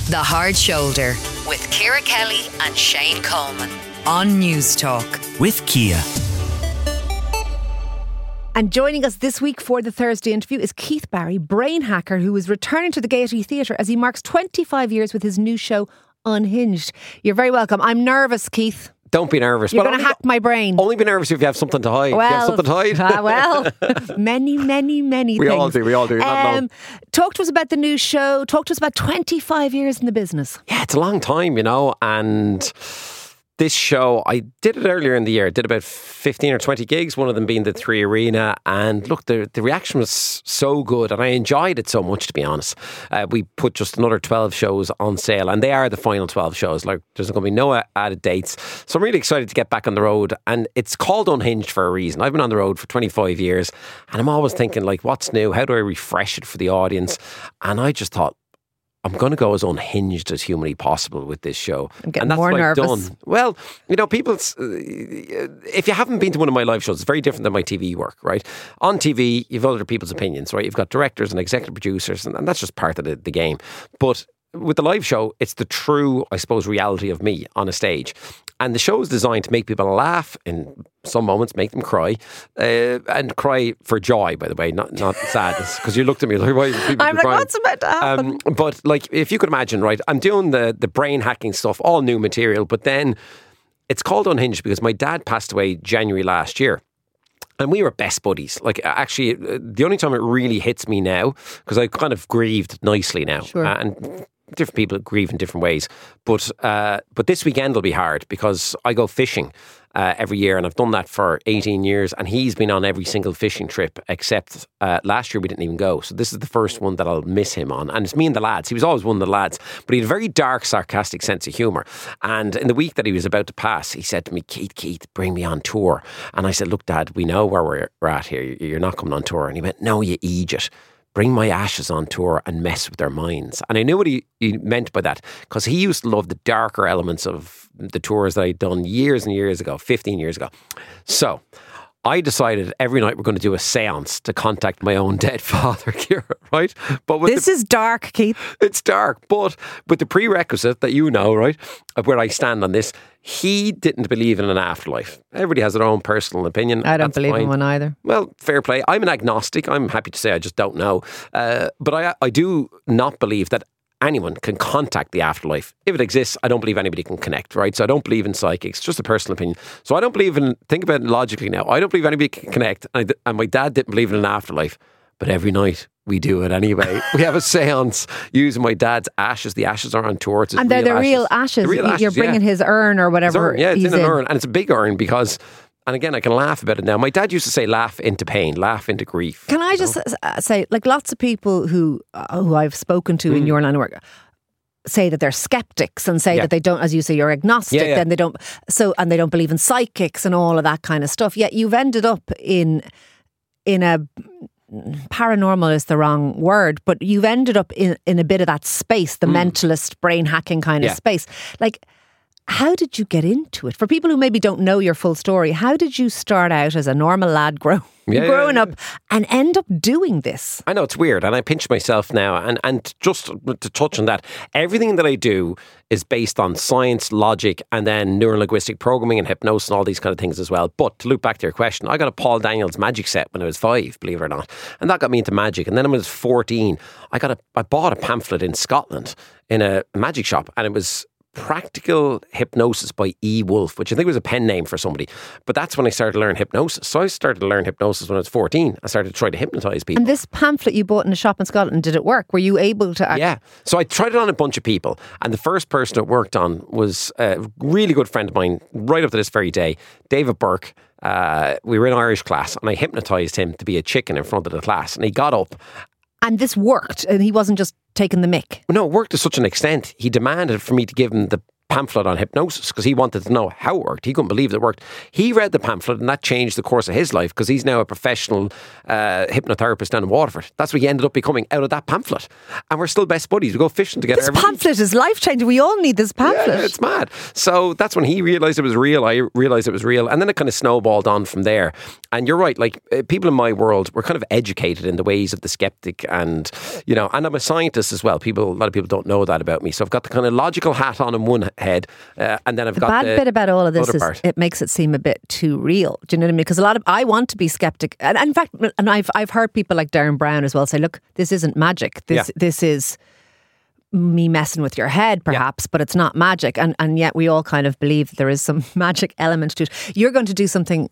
The Hard Shoulder with Ciara Kelly and Shane Coleman on News Talk. With Kia. And joining us this week for the Thursday interview is Keith Barry, brain hacker, who is returning to the Gaiety Theatre as he marks 25 years with his new show, Unhinged. You're very welcome. I'm nervous, Keith. Don't be nervous. You're going to hack my brain. Only be nervous if you have something to hide. Well, you have something to hide? Many things. We all do. Talk to us about the new show. Talk to us about 25 years in the business. Yeah, it's a long time, and this show, I did it earlier in the year. I did about 15 or 20 gigs, one of them being the 3 Arena. And look, the reaction was so good and I enjoyed it so much, to be honest. We put just another 12 shows on sale and they are the final 12 shows. Like, there's going to be no added dates. So I'm really excited to get back on the road. And it's called Unhinged for a reason. I've been on the road for 25 years and I'm always thinking, like, what's new? How do I refresh it for the audience? And I just thought, I'm going to go as unhinged as humanly possible with this show. I'm getting more nervous. Well, people, if you haven't been to one of my live shows, it's very different than my TV work, right? On TV, you've other people's opinions, right? You've got directors and executive producers, and that's just part of the game. But with the live show, it's the true, I suppose, reality of me on a stage. And the show is designed to make people laugh in some moments, make them cry, and cry for joy, by the way, not sadness. Because you looked at me like, why are people I'm like, crying? what's about to happen? But like, if you could imagine, right, I'm doing the brain hacking stuff, all new material, but then it's called Unhinged because my dad passed away January last year. And we were best buddies. Like, actually, the only time it really hits me now, because I kind of grieved nicely now. Sure. And different people grieve in different ways. But this weekend will be hard because I go fishing every year and I've done that for 18 years and he's been on every single fishing trip except last year we didn't even go. So this is the first one that I'll miss him on. And it's me and the lads. He was always one of the lads. But he had a very dark, sarcastic sense of humour. And in the week that he was about to pass, he said to me, Keith, bring me on tour. And I said, look, Dad, we know where we're at here. You're not coming on tour. And he went, no, you idiot. Bring my ashes on tour and mess with their minds. And I knew what he meant by that because he used to love the darker elements of the tours that I'd done years and years ago, 15 years ago. So I decided every night we're going to do a seance to contact my own dead father, Ciara, right? But this is dark, Keith. It's dark, but with the prerequisite that you know, right, of where I stand on this, he didn't believe in an afterlife. Everybody has their own personal opinion. I don't believe in one either. Well, fair play. I'm an agnostic. I'm happy to say I just don't know. But I do not believe that anyone can contact the afterlife. If it exists, I don't believe anybody can connect, right? So I don't believe in psychics, just a personal opinion. So I don't believe in, think about it logically now, I don't believe anybody can connect. And my dad didn't believe in an afterlife. But every night we do it anyway. We have a seance using my dad's ashes. The ashes are on tour. And they're the real ashes. You're bringing his urn or whatever. Yeah, it's in an urn. And it's a big urn because, and again, I can laugh about it now. My dad used to say, laugh into pain, laugh into grief. Can I just say, like lots of people who I've spoken to in your line of work say that they're skeptics and say that they don't, as you say, you're agnostic, then they don't, and they don't believe in psychics and all of that kind of stuff. Yet you've ended up in a, paranormal is the wrong word, but you've ended up in a bit of that space, the mentalist, brain hacking kind of space. Like, how did you get into it? For people who maybe don't know your full story, how did you start out as a normal lad growing up and end up doing this? I know, it's weird, and I pinch myself now. And just to touch on that, everything that I do is based on science, logic, and then neurolinguistic programming and hypnosis and all these kind of things as well. But to loop back to your question, I got a Paul Daniels magic set when I was 5, believe it or not. And that got me into magic. And then when I was 14, I bought a pamphlet in Scotland in a magic shop, and it was Practical Hypnosis by E. Wolf, which I think was a pen name for somebody. But that's when I started to learn hypnosis. So I started to learn hypnosis when I was 14. I started to try to hypnotise people. And this pamphlet you bought in a shop in Scotland, did it work? Were you able to Yeah. So I tried it on a bunch of people. And the first person it worked on was a really good friend of mine right up to this very day, David Burke. We were in Irish class and I hypnotised him to be a chicken in front of the class. And he got up. And this worked, and he wasn't just taking the mick. No, it worked to such an extent. He demanded for me to give him the pamphlet on hypnosis because he wanted to know how it worked. He couldn't believe it worked. He read the pamphlet and that changed the course of his life because he's now a professional hypnotherapist down in Waterford. That's what he ended up becoming out of that pamphlet. And we're still best buddies. We go fishing together. This pamphlet is life-changing. We all need this pamphlet. Yeah, it's mad. So that's when he realised it was real. I realised it was real. And then it kind of snowballed on from there. And you're right, like people in my world, we're kind of educated in the ways of the skeptic and, you know, and I'm a scientist as well. A lot of people don't know that about me. So I've got the kind of logical hat on in one head and then I've got the bad bit about all of this is part. It makes it seem a bit too real. Do you know what I mean? Because I want to be skeptic. And in fact, and I've heard people like Darren Brown as well say, look, this isn't magic. This is me messing with your head perhaps, but it's not magic. And yet we all kind of believe there is some magic element to it. You're going to do something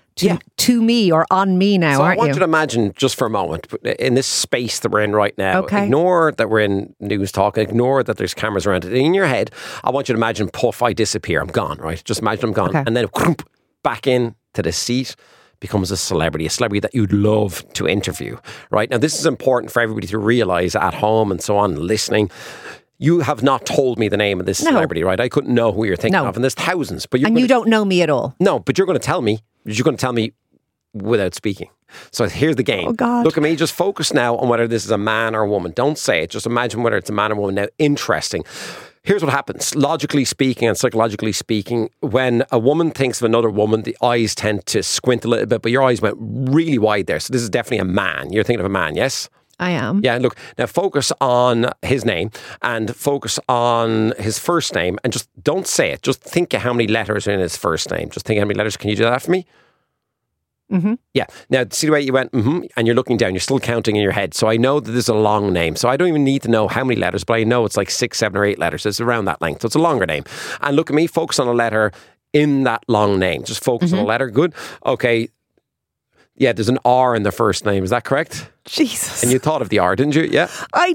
to me or on me now, aren't you? I want you to imagine just for a moment, in this space that we're in right now, ignore that we're in news talk, ignore that there's cameras around it. In your head, I want you to imagine, puff, I disappear, I'm gone, right? Just imagine I'm gone. Okay. And then back in to the seat, becomes a celebrity that you'd love to interview, right? Now, this is important for everybody to realise at home and so on, listening. You have not told me the name of this celebrity, right? I couldn't know who you're thinking of, and there's thousands. But you don't know me at all. No, but you're going to tell me. You're going to tell me without speaking. So here's the game. Oh, God. Look at me. Just focus now on whether this is a man or a woman. Don't say it. Just imagine whether it's a man or a woman. Now, interesting. Here's what happens. Logically speaking and psychologically speaking, when a woman thinks of another woman, the eyes tend to squint a little bit, but your eyes went really wide there. So this is definitely a man. You're thinking of a man, yes? I am. Yeah, look, now focus on his name and focus on his first name and just don't say it. Just think of how many letters are in his first name. Just think how many letters. Can you do that for me? Mm-hmm. Yeah. Now, see the way you went, and you're looking down, you're still counting in your head. So I know that this is a long name. So I don't even need to know how many letters, but I know it's like 6, 7 or 8 letters. It's around that length. So it's a longer name. And look at me, focus on a letter in that long name. Just focus on a letter. Good. Okay. Yeah, there's an R in the first name. Is that correct? Jesus. And you thought of the R, didn't you? Yeah.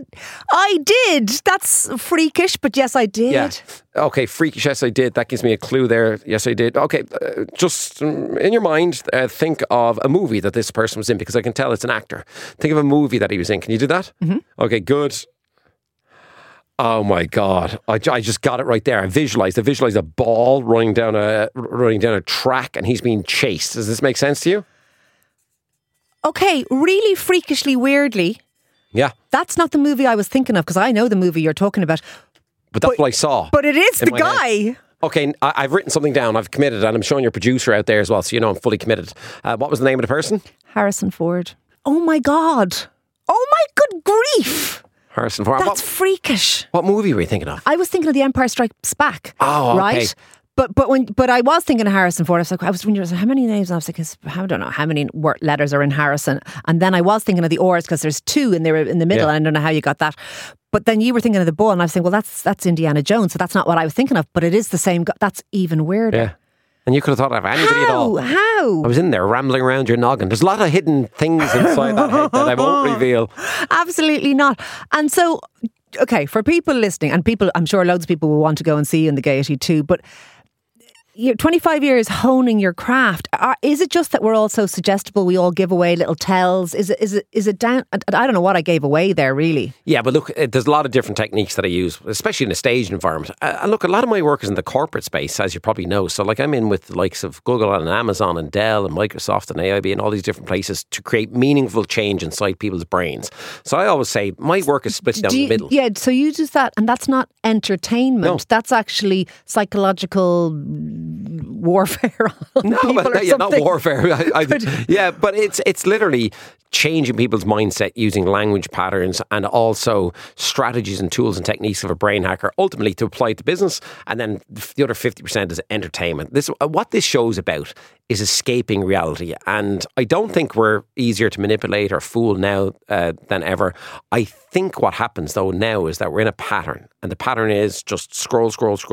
I did. That's freakish, but yes, I did. Yeah. Okay, freakish, yes, I did. That gives me a clue there. Yes, I did. Okay, just in your mind, think of a movie that this person was in, because I can tell it's an actor. Think of a movie that he was in. Can you do that? Mm-hmm. Okay, good. Oh my God! I just got it right there. I visualized a ball running down a track, and he's being chased. Does this make sense to you? Okay, really freakishly weirdly. Yeah. That's not the movie I was thinking of, because I know the movie you're talking about. But that's what I saw. But it is the guy. Head. Okay, I've written something down. I've committed, and I'm showing your producer out there as well, so you know I'm fully committed. What was the name of the person? Harrison Ford. Oh my God. Oh my good grief. Harrison Ford. That's freakish. What movie were you thinking of? I was thinking of The Empire Strikes Back. Oh, okay. Right? But I was thinking of Harrison Ford. I was when you were saying how many names, and I was like, I don't know how many letters are in Harrison. And then I was thinking of the R's, because there's 2 and they were in the middle. And I don't know how you got that. But then you were thinking of the bull, and I was thinking, well, that's Indiana Jones, so that's not what I was thinking of. But it is the same. That's even weirder. Yeah. And you could have thought of anybody at all. How? I was in there rambling around your noggin. There's a lot of hidden things inside that head that I won't reveal. Absolutely not. And so, okay, for people listening, and people, I'm sure loads of people will want to go and see you in the Gaiety too, but 25 years honing your craft. Is it just that we're all so suggestible? We all give away little tells. Is it down? I don't know what I gave away there, really. Yeah, but look, there's a lot of different techniques that I use, especially in a staged environment. And look, a lot of my work is in the corporate space, as you probably know. So like I'm in with the likes of Google and Amazon and Dell and Microsoft and AIB and all these different places to create meaningful change inside people's brains. So I always say my work is split down the middle. Yeah, so you do that, and that's not entertainment. No. That's actually psychological warfare on people or something. Not warfare. Yeah, but it's literally changing people's mindset using language patterns and also strategies and tools and techniques of a brain hacker, ultimately to apply to business. And then the other 50% is entertainment. What this show's about is escaping reality. And I don't think we're easier to manipulate or fool now than ever. I think what happens though now is that we're in a pattern. And the pattern is just scroll.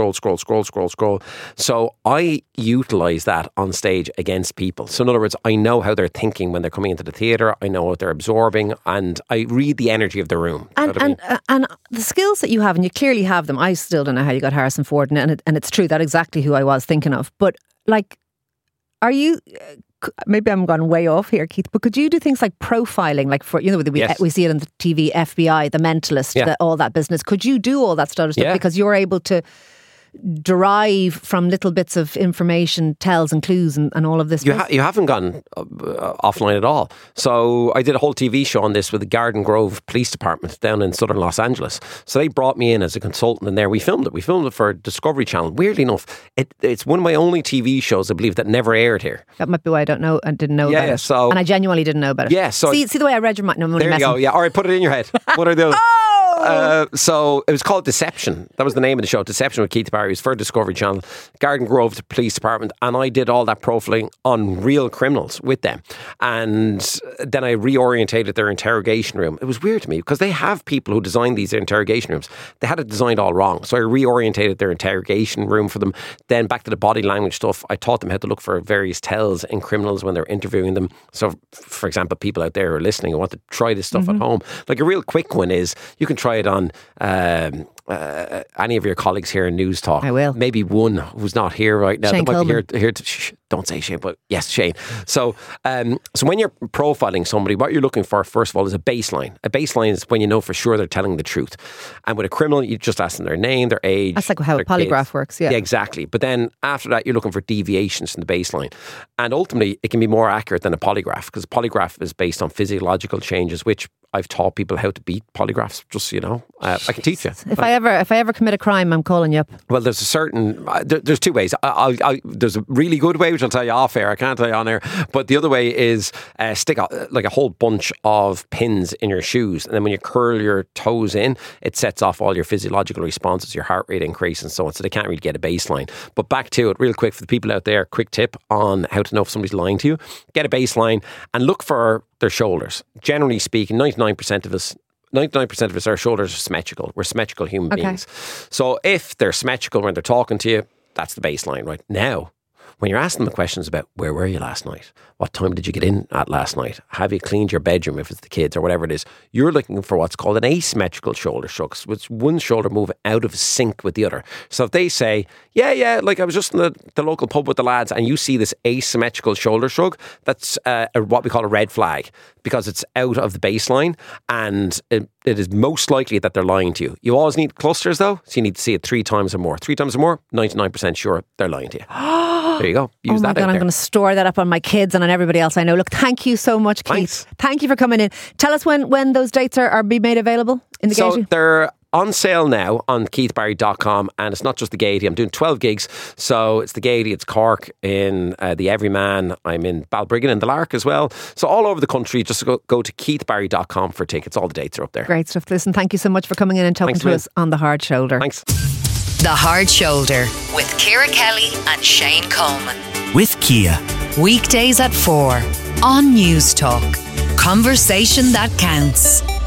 So I utilise that on stage against people. So in other words, I know how they're thinking when they're coming into the theatre. I know what they're absorbing, and I read the energy of the room. And the skills that you have, and you clearly have them. I still don't know how you got Harrison Ford, and it's true, that's exactly who I was thinking of. But like, are you? Maybe I'm gone way off here, Keith. But could you do things like profiling, like for we see it on the TV, FBI, The Mentalist, all that business? Could you do all that sort of stuff because you're able to derive from little bits of information, tells and clues and all of this. You haven't gone offline at all. So I did a whole TV show on this with the Garden Grove Police Department down in southern Los Angeles. So they brought me in as a consultant in there. We filmed it. We filmed it for Discovery Channel. Weirdly enough, it's one of my only TV shows, I believe, that never aired here. That might be why I didn't know about it. And I genuinely didn't know about it. Yeah. So see the way I read your mind. No, I'm only there you messing. go. Yeah. All right. Put it in your head. What are those? So it was called Deception. That was the name of the show, Deception with Keith Barry. It was for Discovery Channel, Garden Grove Police Department, and I did all that profiling on real criminals with them. And then I reorientated their interrogation room. It was weird to me because they have people who design these interrogation rooms. They had it designed all wrong. So I reorientated their interrogation room for them. Then back to the body language stuff. I taught them how to look for various tells in criminals when they're interviewing them. So, for example, people out there who are listening who want to try this stuff at home. Like a real quick one is you can try it on any of your colleagues here in News Talk. I will. Maybe one who's not here right now. Shane Coleman. Don't say Shane, but yes, Shane. So when you're profiling somebody, what you're looking for, first of all, is a baseline. A baseline is when you know for sure they're telling the truth. And with a criminal, you just ask them their name, their age. That's like how a polygraph works, yeah. Yeah, exactly. But then after that, you're looking for deviations from the baseline. And ultimately, it can be more accurate than a polygraph because a polygraph is based on physiological changes, which I've taught people how to beat polygraphs, just so you know. I can teach you. If I ever commit a crime, I'm calling you up. Well, there's a certain... there's two ways. There's a really good way, which I'll tell you off air. I can't tell you on air. But the other way is stick like a whole bunch of pins in your shoes. And then when you curl your toes in, it sets off all your physiological responses, your heart rate increase and so on. So they can't really get a baseline. But back to it real quick for the people out there. Quick tip on how to know if somebody's lying to you. Get a baseline and look for their shoulders. Generally speaking, 99% of us, our shoulders are symmetrical. We're symmetrical human beings. So if they're symmetrical when they're talking to you, that's the baseline, right? Now, when you're asking them questions about where were you last night? What time did you get in at last night? Have you cleaned your bedroom if it's the kids or whatever it is? You're looking for what's called an asymmetrical shoulder shrug, which one shoulder move out of sync with the other. So if they say, yeah, like I was just in the local pub with the lads and you see this asymmetrical shoulder shrug, that's what we call a red flag because it's out of the baseline and it is most likely that they're lying to you. You always need clusters though, so you need to see it 3 times or more. 3 times or more, 99% sure they're lying to you. There you go. Use that. I'm going to store that up on my kids and on everybody else I know. Look, thank you so much, Keith. Thanks. Thank you for coming in. Tell us when those dates are being made available in the Gaiety. So they're on sale now on keithbarry.com and it's not just the Gaiety. I'm doing 12 gigs. So it's the Gaiety, it's Cork, in the Everyman. I'm in Balbriggan and the Lark as well. So all over the country, just go to keithbarry.com for tickets. All the dates are up there. Great stuff. Listen, thank you so much for coming in and talking to us on The Hard Shoulder. Thanks. The Hard Shoulder with Ciara Kelly and Shane Coleman. With Kia. Weekdays at 4 on News Talk. Conversation that counts.